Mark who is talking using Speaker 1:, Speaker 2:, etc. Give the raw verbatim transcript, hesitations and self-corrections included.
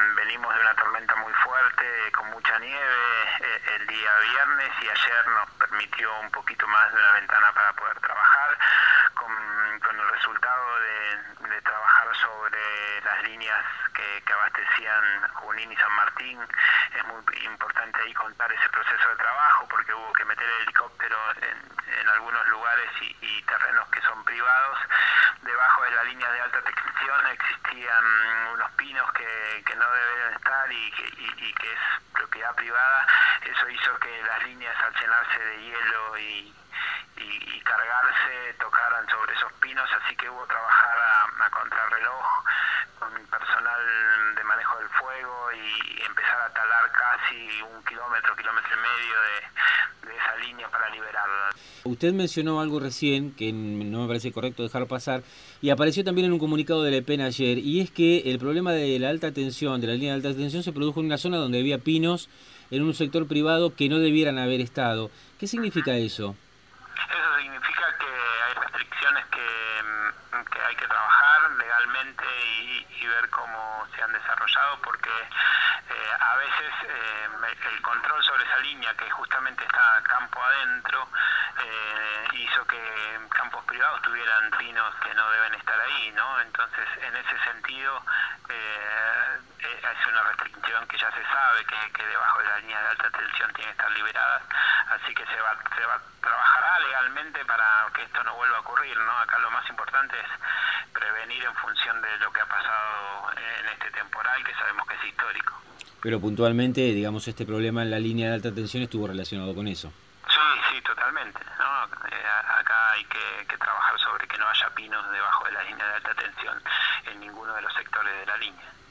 Speaker 1: venimos de una tormenta muy fuerte, con mucha nieve eh, el día viernes, y ayer nos permitió un poquito más de una ventana para poder trabajar, con, con el resultado de, de trabajar sobre las líneas que, que abastecían Junín y San Martín. Es muy importante ahí contar ese proceso de trabajo, porque hubo que meter el helicóptero en, en algunos lugares y, y terrenos que son privados. Debajo de la línea de alta tensión existían unos pinos que, que no deben estar y que, y, y que es propiedad privada. Eso hizo que las líneas, al llenarse de hielo y, y, y cargarse, tocaran sobre esos pinos, así que hubo que trabajar a, a contrarreloj con personal de manejo del fuego y empezar a talar casi un kilómetro, kilómetro y medio de, de esa línea para liberarla.
Speaker 2: Usted mencionó algo recién que no me parece correcto dejar pasar, y apareció también en un comunicado de la EPEN ayer, y es que el problema de la alta tensión, de la línea de alta tensión, se produjo en una zona donde había pinos en un sector privado que no debieran haber estado. ¿Qué significa eso?
Speaker 1: Eso significa que hay restricciones que, que hay que trabajar legalmente y, y ver cómo se han desarrollado, porque eh, a veces eh, el control sobre esa línea, que justamente está campo adentro, eh, hizo que campos privados tuvieran pinos que no deben estar ahí, ¿no? Entonces, en ese sentido, eh, es una restricción que ya se sabe que, que debajo de la línea de alta tensión tiene que estar liberadas, así que se va, se va trabajará legalmente para que esto no vuelva a ocurrir, ¿no? Acá lo más importante es prevenir en función de lo que ha pasado en este temporal, que sabemos que es histórico.
Speaker 2: Pero puntualmente, digamos, este problema en la línea de alta tensión estuvo relacionado con eso.
Speaker 1: Sí, sí, totalmente, ¿no? Eh, acá hay que, que trabajar sobre que no haya pinos debajo de la línea de alta tensión en ninguno de los sectores de la línea.